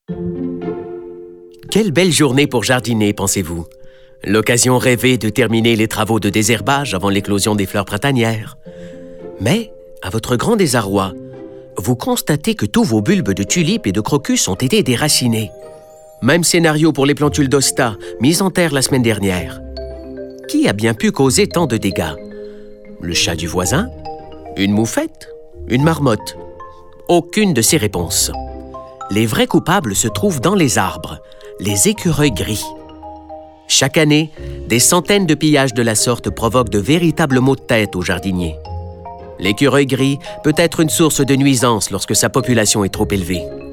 Quelle belle journée pour jardiner, pensez-vous? L'occasion rêvée de terminer les travaux de désherbage avant l'éclosion des fleurs printanières. Mais, à votre grand désarroi, vous constatez que tous vos bulbes de tulipes et de crocus ont été déracinés. Même scénario pour les plantules d'hosta, mises en terre la semaine dernière. Qui a bien pu causer tant de dégâts? Le chat du voisin? Une moufette? Une marmotte? Aucune de ces réponses. Les vrais coupables se trouvent dans les arbres, les écureuils gris. Chaque année, des centaines de pillages de la sorte provoquent de véritables maux de tête aux jardiniers. L'écureuil gris peut être une source de nuisance lorsque sa population est trop élevée.